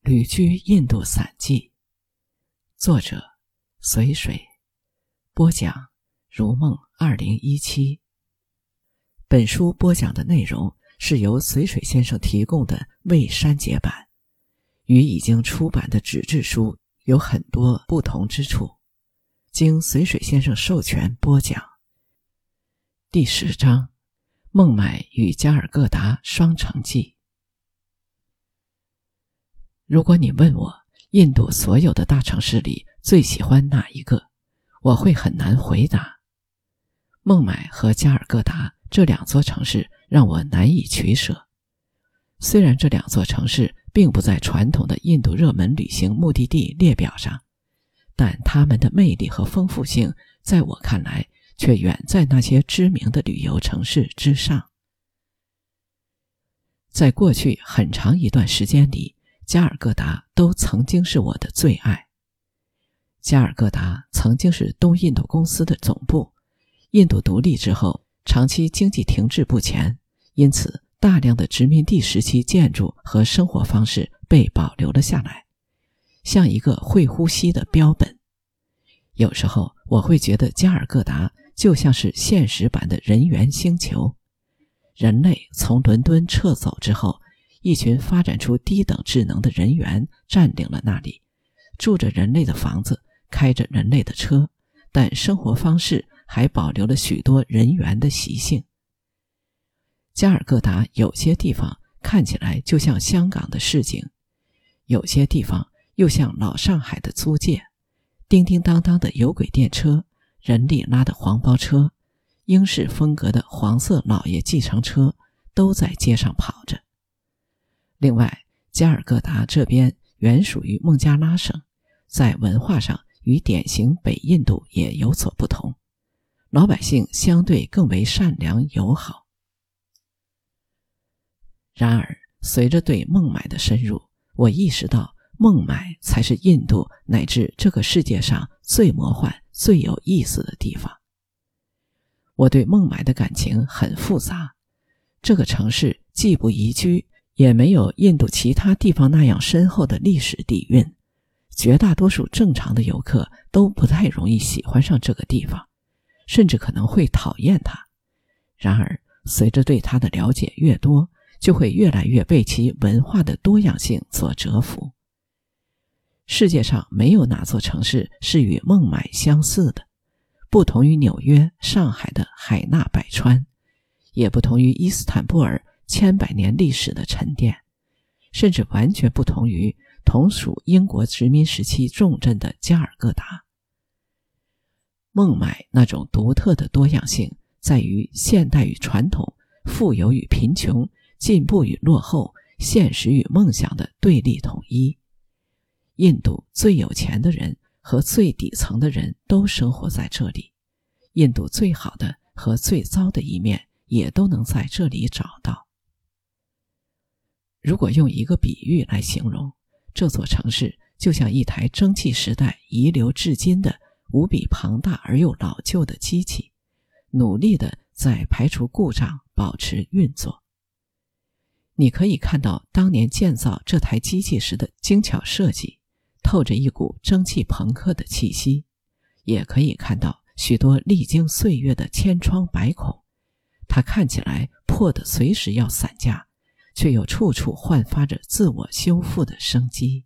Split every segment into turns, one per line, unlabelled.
旅居印度散记，作者随水，播讲如梦2017。本书播讲的内容是由随水先生提供的未删节版，与已经出版的纸质书有很多不同之处，经随水先生授权播讲。第10章，孟买与加尔各答双城记。如果你问我印度所有的大城市里最喜欢哪一个，我会很难回答。孟买和加尔各答这两座城市让我难以取舍。虽然这两座城市并不在传统的印度热门旅行目的地列表上，但它们的魅力和丰富性在我看来却远在那些知名的旅游城市之上。在过去很长一段时间里，加尔各答都曾经是我的最爱。加尔各答曾经是东印度公司的总部，印度独立之后长期经济停滞不前，因此大量的殖民地时期建筑和生活方式被保留了下来，像一个会呼吸的标本。有时候我会觉得加尔各答就像是现实版的人猿星球。人类从伦敦撤走之后，一群发展出低等智能的人猿占领了那里，住着人类的房子，开着人类的车，但生活方式还保留了许多人猿的习性。加尔各答有些地方看起来就像香港的市井，有些地方又像老上海的租界，叮叮当当的有轨电车，人力拉的黄包车，英式风格的黄色老爷计程车都在街上跑着。另外，加尔各答这边原属于孟加拉省，在文化上与典型北印度也有所不同，老百姓相对更为善良友好。然而，随着对孟买的深入，我意识到孟买才是印度乃至这个世界上最魔幻、最有意思的地方。我对孟买的感情很复杂，这个城市既不宜居，也没有印度其他地方那样深厚的历史底蕴，绝大多数正常的游客都不太容易喜欢上这个地方，甚至可能会讨厌它。然而，随着对它的了解越多，就会越来越被其文化的多样性所折服。世界上没有哪座城市是与孟买相似的，不同于纽约、上海的海纳百川，也不同于伊斯坦布尔千百年历史的沉淀，甚至完全不同于同属英国殖民时期重镇的加尔各答。孟买那种独特的多样性在于现代与传统、富有与贫穷、进步与落后、现实与梦想的对立统一。印度最有钱的人和最底层的人都生活在这里，印度最好的和最糟的一面也都能在这里找到。如果用一个比喻来形容，这座城市就像一台蒸汽时代遗留至今的无比庞大而又老旧的机器，努力地在排除故障，保持运作。你可以看到当年建造这台机器时的精巧设计，透着一股蒸汽朋克的气息，也可以看到许多历经岁月的千疮百孔，它看起来破得随时要散架，却又处处焕发着自我修复的生机。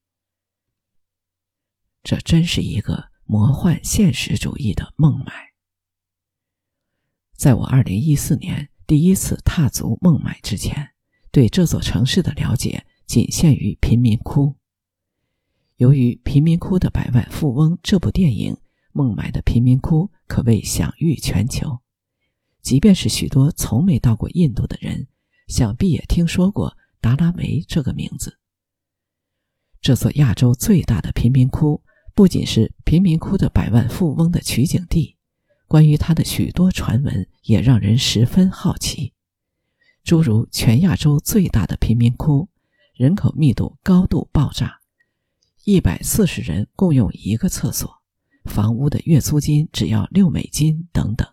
这真是一个魔幻现实主义的孟买。在我2014年第一次踏足孟买之前，对这座城市的了解仅限于贫民窟。由于《贫民窟的百万富翁》这部电影，孟买的贫民窟可谓享誉全球。即便是许多从没到过印度的人，想必也听说过达拉维这个名字。这座亚洲最大的贫民窟不仅是《贫民窟的百万富翁》的取景地，关于它的许多传闻也让人十分好奇。诸如全亚洲最大的贫民窟，人口密度高度爆炸，140人共用一个厕所，房屋的月租金只要$6等等。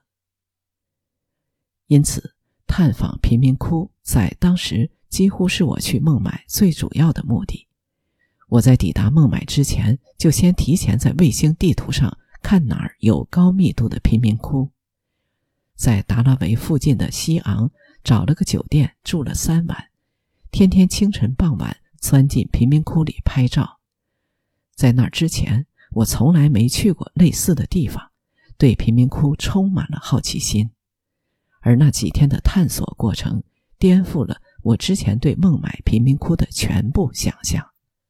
因此，探访贫民窟在当时几乎是我去孟买最主要的目的。 我在抵达孟买之前，就先提前在卫星地图上看哪儿有高密度的贫民窟。在达拉维附近的西昂找了个酒店住了3晚，天天清晨傍晚钻进贫民窟里拍照。在那儿之前，我从来没去过类似的地方，对贫民窟充满了好奇心。而那几天的探索过程颠覆了我之前对孟买贫民窟的全部想象。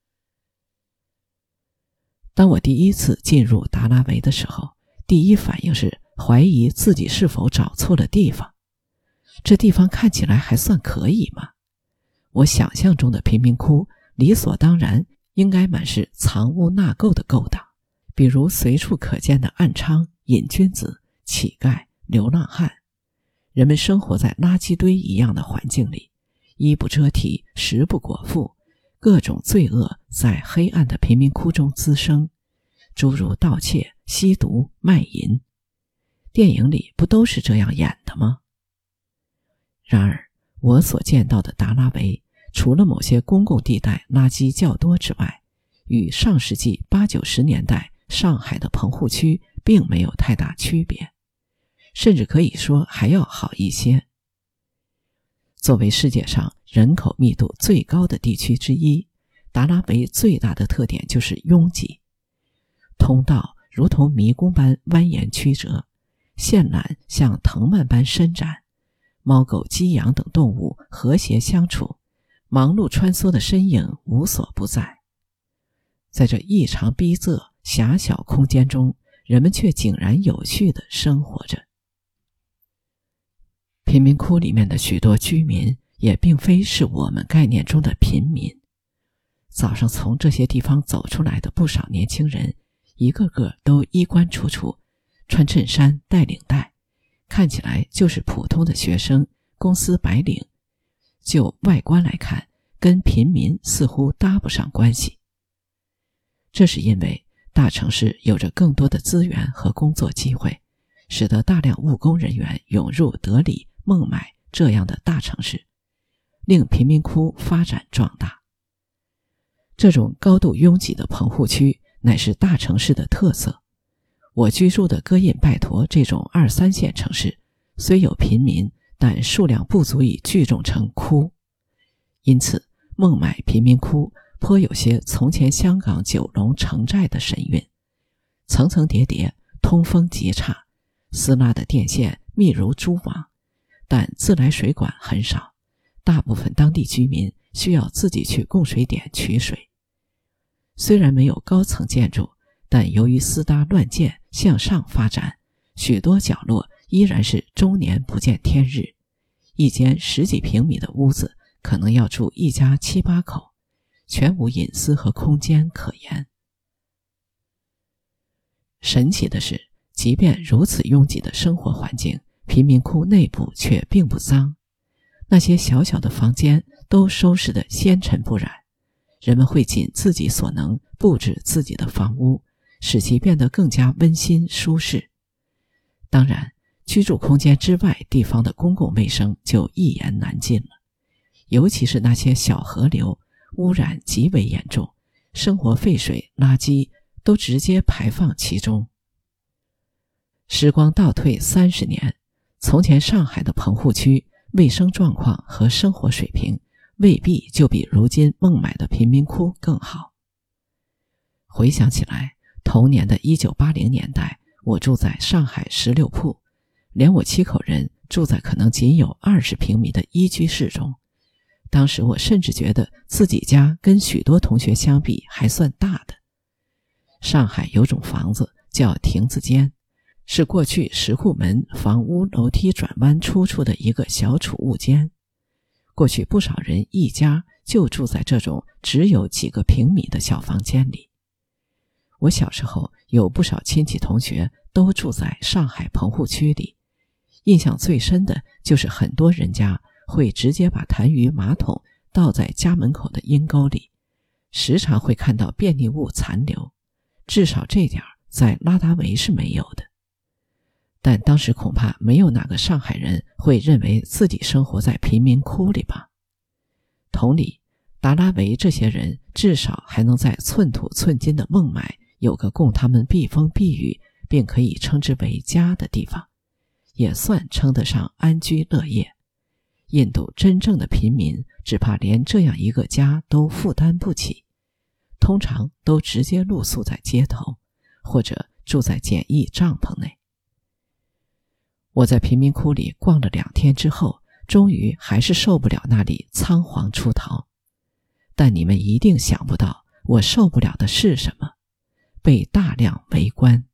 当我第一次进入达拉维的时候，第一反应是怀疑自己是否找错了地方。这地方看起来还算可以吗？我想象中的贫民窟理所当然应该满是藏污纳垢的勾当，比如随处可见的暗娼、瘾君子、乞丐、流浪汉。人们生活在垃圾堆一样的环境里，衣不遮体，食不果腹，各种罪恶在黑暗的贫民窟中滋生，诸如盗窃、吸毒、卖淫。电影里不都是这样演的吗？然而，我所见到的达拉维，除了某些公共地带垃圾较多之外，与上世纪80、90年代上海的棚户区并没有太大区别，甚至可以说还要好一些。作为世界上人口密度最高的地区之一，达拉维最大的特点就是拥挤。通道如同迷宫般蜿蜒曲折，线缆像藤蔓般伸展，猫狗鸡羊等动物和谐相处，忙碌穿梭的身影无所不在。在这异常逼仄狭小空间中，人们却井然有序地生活着。贫民窟里面的许多居民也并非是我们概念中的贫民。早上从这些地方走出来的不少年轻人，一个个都衣冠楚楚，穿衬衫带领带，看起来就是普通的学生、公司白领。就外观来看，跟贫民似乎搭不上关系。这是因为大城市有着更多的资源和工作机会，使得大量务工人员涌入德里、孟买这样的大城市，令贫民窟发展壮大。这种高度拥挤的棚户区乃是大城市的特色。我居住的戈印拜陀这种2、3线城市，虽有贫民，但数量不足以聚众成窟。因此，孟买贫民窟颇有些从前香港九龙城寨的神韵，层层叠叠，通风极差，丝拉的电线密如蛛网，但自来水管很少，大部分当地居民需要自己去供水点取水。虽然没有高层建筑，但由于私搭乱建向上发展，许多角落依然是终年不见天日。一间10几平米的屋子可能要住一家7、8口，全无隐私和空间可言。神奇的是，即便如此拥挤的生活环境，贫民窟内部却并不脏。那些小小的房间都收拾得纤尘不染，人们会尽自己所能布置自己的房屋，使其变得更加温馨舒适。当然，居住空间之外地方的公共卫生就一言难尽了，尤其是那些小河流，污染极为严重，生活废水、垃圾都直接排放其中。时光倒退30年，从前上海的棚户区卫生状况和生活水平未必就比如今孟买的贫民窟更好。回想起来，同年的1980年代，我住在上海16铺，连我7口人住在可能仅有20平米的一居室中。当时我甚至觉得自己家跟许多同学相比还算大的。上海有种房子叫亭子间，是过去10户门房屋楼梯转弯出处的一个小储物间。过去不少人一家就住在这种只有几个平米的小房间里。我小时候有不少亲戚同学都住在上海棚户区里，印象最深的就是很多人家会直接把痰盂马桶倒在家门口的阴沟里，时常会看到便利物残留，至少这点在拉达维是没有的。但当时恐怕没有哪个上海人会认为自己生活在贫民窟里吧。同理， 达拉维这些人至少还能在寸土寸金的孟买有个供他们避风避雨并可以称之为家的地方，也算称得上安居乐业。印度真正的贫民只怕连这样一个家都负担不起，通常都直接露宿在街头，或者住在简易帐篷内。我在贫民窟里逛了2天之后，终于还是受不了那里仓皇出逃。但你们一定想不到我受不了的是什么，被大量围观。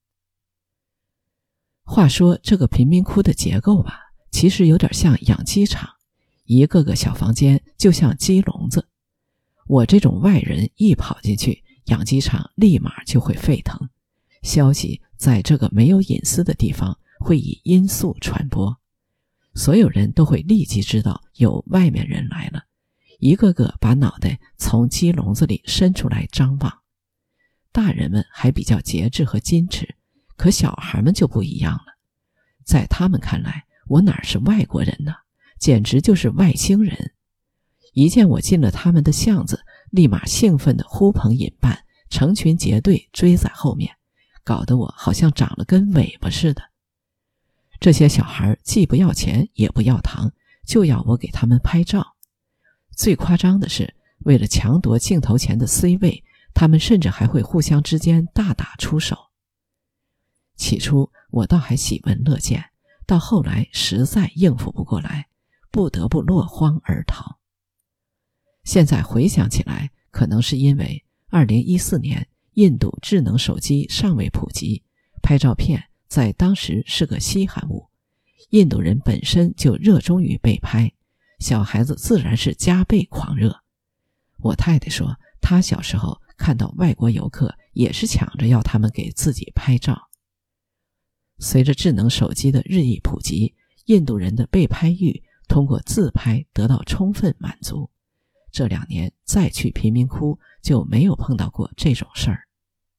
话说这个贫民窟的结构吧，其实有点像养鸡场，一个个小房间就像鸡笼子。我这种外人一跑进去，养鸡场立马就会沸腾，消息在这个没有隐私的地方会以音速传播，所有人都会立即知道有外面人来了，一个个把脑袋从鸡笼子里伸出来张望。大人们还比较节制和矜持，可小孩们就不一样了。在他们看来，我哪是外国人呢，简直就是外星人。一见我进了他们的巷子，立马兴奋地呼朋引伴，成群结队追在后面，搞得我好像长了根尾巴似的。这些小孩既不要钱也不要糖，就要我给他们拍照。最夸张的是，为了抢夺镜头前的 C 位，他们甚至还会互相之间大打出手。起初我倒还喜闻乐见，到后来实在应付不过来，不得不落荒而逃。现在回想起来，可能是因为2014年印度智能手机尚未普及，拍照片在当时是个稀罕物，印度人本身就热衷于被拍，小孩子自然是加倍狂热。我太太说，她小时候看到外国游客也是抢着要他们给自己拍照。随着智能手机的日益普及，印度人的被拍欲通过自拍得到充分满足。这2年再去贫民窟就没有碰到过这种事儿。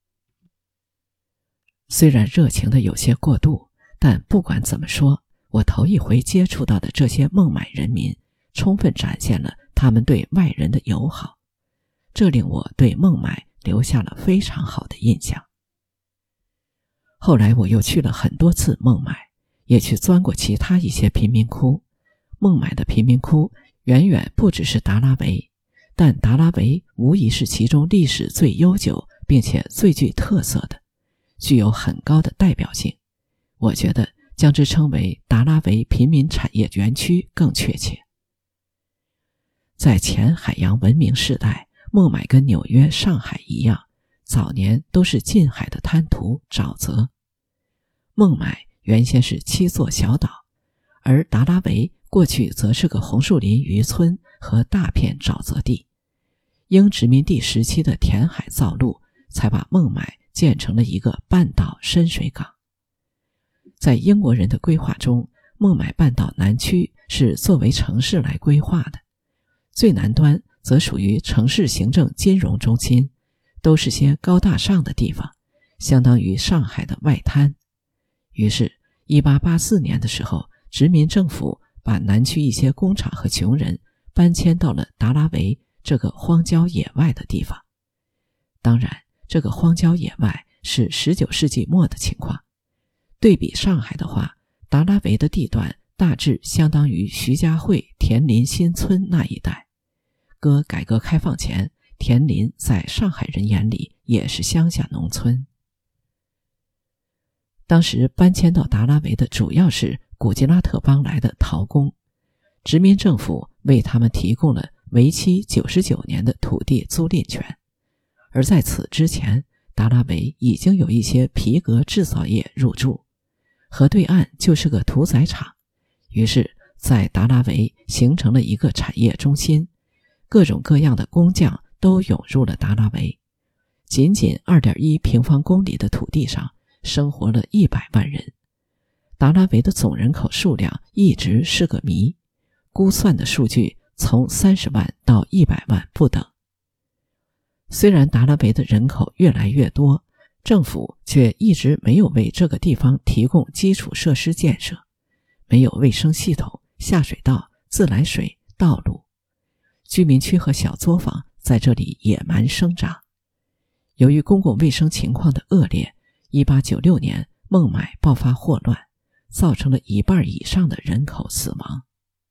虽然热情的有些过度，但不管怎么说，我头一回接触到的这些孟买人民，充分展现了他们对外人的友好，这令我对孟买留下了非常好的印象。后来我又去了很多次孟买，也去钻过其他一些贫民窟。孟买的贫民窟远远不只是达拉维，但达拉维无疑是其中历史最悠久并且最具特色的，具有很高的代表性。我觉得将之称为达拉维贫民产业园区更确切。在前海洋文明时代，孟买跟纽约、上海一样，早年都是近海的滩涂沼泽。孟买原先是7座小岛，而达拉维过去则是个红树林渔村和大片沼泽地。英殖民地时期的填海造陆，才把孟买建成了一个半岛深水港。在英国人的规划中，孟买半岛南区是作为城市来规划的，最南端则属于城市行政金融中心，都是些高大上的地方，相当于上海的外滩。于是1884年的时候，殖民政府把南区一些工厂和穷人搬迁到了达拉维这个荒郊野外的地方。当然，这个荒郊野外是19世纪末的情况。对比上海的话，达拉维的地段大致相当于徐家汇田林新村那一带。搁改革开放前，田林在上海人眼里也是乡下农村。当时搬迁到达拉维的主要是古吉拉特邦来的陶工，殖民政府为他们提供了为期99年的土地租赁权。而在此之前，达拉维已经有一些皮革制造业入驻，河对岸就是个屠宰场，于是在达拉维形成了一个产业中心，各种各样的工匠都涌入了达拉维。仅仅 2.1 平方公里的土地上生活了100万人。达拉维的总人口数量一直是个谜，估算的数据从30万到100万不等。虽然达拉维的人口越来越多，政府却一直没有为这个地方提供基础设施建设，没有卫生系统、下水道、自来水、道路。 居民区和小作坊在这里野蛮生长。由于公共卫生情况的恶劣，1896年孟买爆发霍乱，造成了1半以上的人口死亡。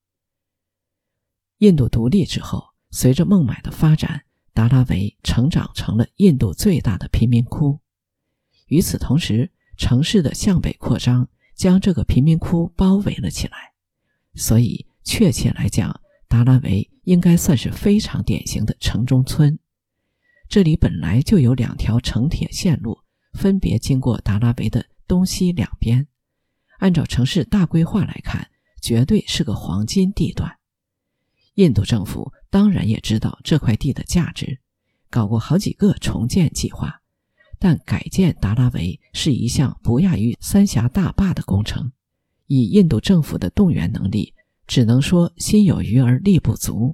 印度独立之后，随着孟买的发展，达拉维成长成了印度最大的贫民窟。与此同时，城市的向北扩张将这个贫民窟包围了起来，所以确切来讲，达拉维应该算是非常典型的城中村。这里本来就有2条城铁线路，分别经过达拉维的东西两边，按照城市大规划来看，绝对是个黄金地段。印度政府当然也知道这块地的价值，搞过好几个重建计划，但改建达拉维是一项不亚于三峡大坝的工程，以印度政府的动员能力，只能说心有余而力不足。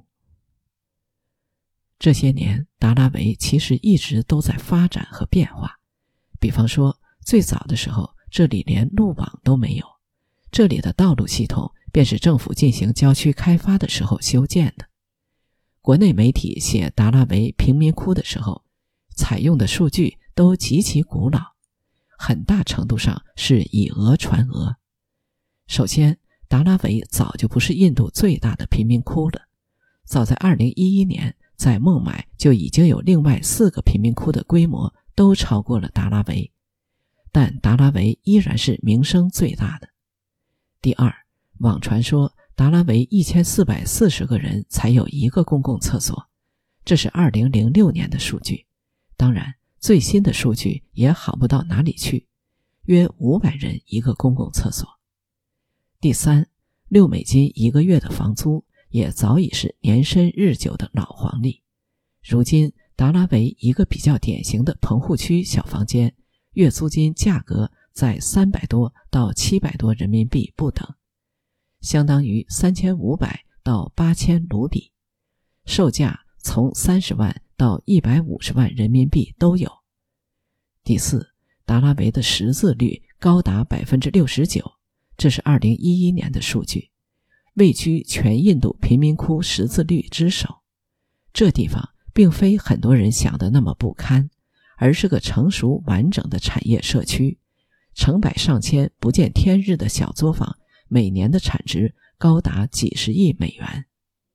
这些年，达拉维其实一直都在发展和变化。比方说，最早的时候，这里连路网都没有，这里的道路系统便是政府进行郊区开发的时候修建的。国内媒体写达拉维贫民窟的时候，采用的数据都极其古老，很大程度上是以讹传讹。首先，达拉维早就不是印度最大的贫民窟了，早在2011年，在孟买就已经有另外4个贫民窟的规模都超过了达拉维，但达拉维依然是名声最大的。第二，网传说达拉维1440个人才有1个公共厕所，这是2006年的数据，当然最新的数据也好不到哪里去，约500人1个公共厕所。第三，$61个月的房租也早已是年深日久的老黄历。如今达拉维一个比较典型的棚户区小房间，月租金价格在300多到700多人民币不等，相当于3500到8000卢比，售价从30万到150万人民币都有。第四，达拉维的识字率高达 69%， 这是2011年的数据，位居全印度贫民窟识字率之首。这地方并非很多人想的那么不堪，而是个成熟完整的产业社区，成百上千不见天日的小作坊，每年的产值高达几十亿美元。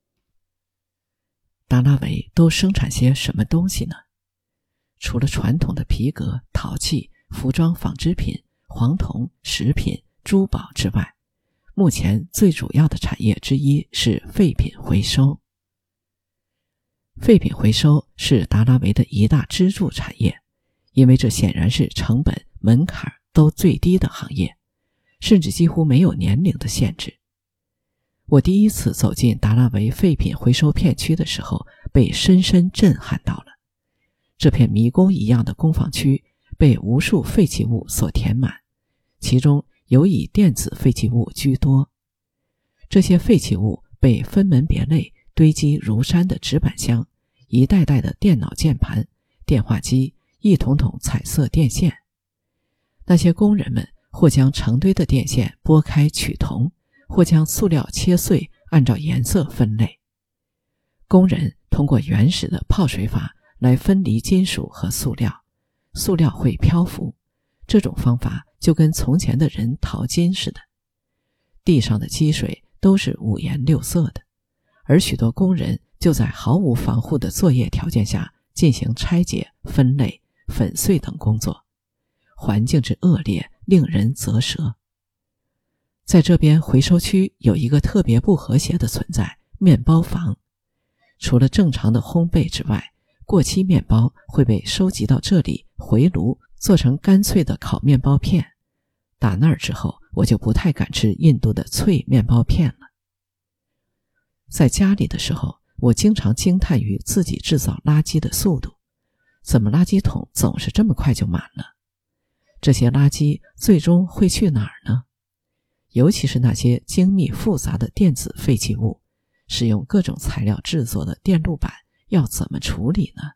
达拉维都生产些什么东西呢？除了传统的皮革、陶器、服装纺织品、黄铜、食品、珠宝之外，目前最主要的产业之一是废品回收。废品回收是达拉维的一大支柱产业，因为这显然是成本、门槛都最低的行业，甚至几乎没有年龄的限制。我第一次走进达拉维废品回收片区的时候，被深深震撼到了。这片迷宫一样的工坊区被无数废弃物所填满，其中尤以电子废弃物居多。这些废弃物被分门别类堆积如山的纸板箱，一袋袋的电脑键盘、电话机，一桶桶彩色电线。那些工人们或将成堆的电线拨开取铜，或将塑料切碎，按照颜色分类。工人通过原始的泡水法来分离金属和塑料，塑料会漂浮，这种方法就跟从前的人淘金似的。地上的积水都是五颜六色的，而许多工人就在毫无防护的作业条件下进行拆解、分类、粉碎等工作，环境之恶劣令人啧舌。在这边回收区有一个特别不和谐的存在，面包房。除了正常的烘焙之外，过期面包会被收集到这里回炉，做成干脆的烤面包片。打那儿之后，我就不太敢吃印度的脆面包片了。在家里的时候，我经常惊叹于自己制造垃圾的速度，怎么垃圾桶总是这么快就满了？这些垃圾最终会去哪儿呢？尤其是那些精密复杂的电子废弃物，使用各种材料制作的电路板要怎么处理呢？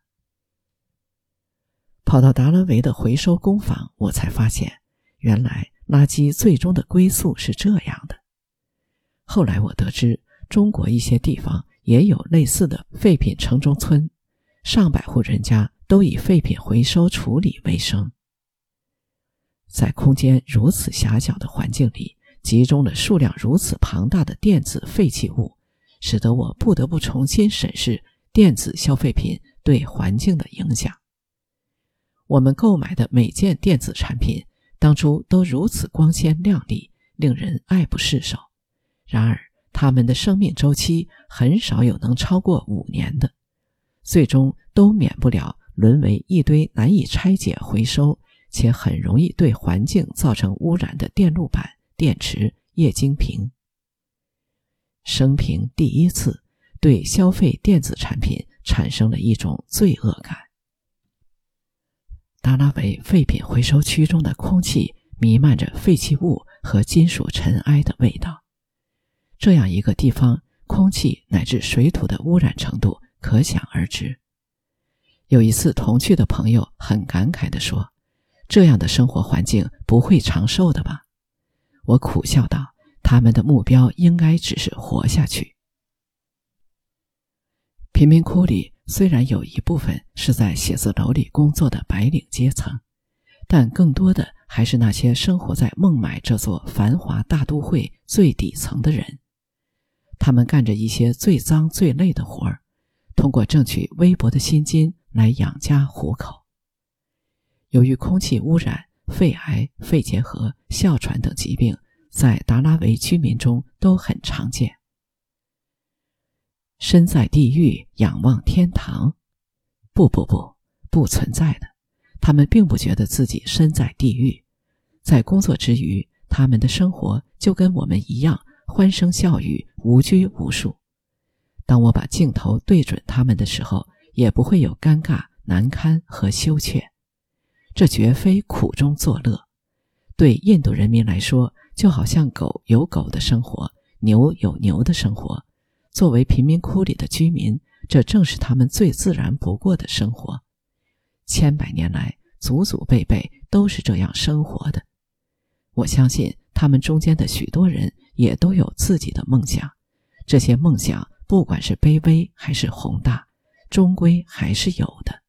跑到达拉维的回收工坊，我才发现原来垃圾最终的归宿是这样的。后来我得知，中国一些地方也有类似的废品城中村，上百户人家都以废品回收处理为生。在空间如此狭小的环境里，集中了数量如此庞大的电子废弃物，使得我不得不重新审视电子消费品对环境的影响。我们购买的每件电子产品当初都如此光鲜亮丽，令人爱不释手，然而它们的生命周期很少有能超过5年的，最终都免不了沦为一堆难以拆解回收且很容易对环境造成污染的电路板、电池、液晶屏。生平第一次对消费电子产品产生了一种罪恶感。达拉维废品回收区中的空气弥漫着废弃物和金属尘埃的味道。这样一个地方，空气乃至水土的污染程度可想而知。有一次同去的朋友很感慨地说，这样的生活环境不会长寿的吧？我苦笑道，他们的目标应该只是活下去。贫民窟里虽然有一部分是在写字楼里工作的白领阶层，但更多的还是那些生活在孟买这座繁华大都会最底层的人。他们干着一些最脏最累的活儿，通过挣取微薄的薪金来养家糊口。由于空气污染，肺癌、肺结核、哮喘等疾病在达拉维居民中都很常见。身在地狱仰望天堂，不存在的。他们并不觉得自己身在地狱，在工作之余，他们的生活就跟我们一样欢声笑语，无拘无束。当我把镜头对准他们的时候，也不会有尴尬、难堪和羞怯。这绝非苦中作乐。对印度人民来说，就好像狗有狗的生活，牛有牛的生活。作为贫民窟里的居民，这正是他们最自然不过的生活。千百年来，祖祖辈辈都是这样生活的。我相信他们中间的许多人也都有自己的梦想，这些梦想不管是卑微还是宏大，终归还是有的。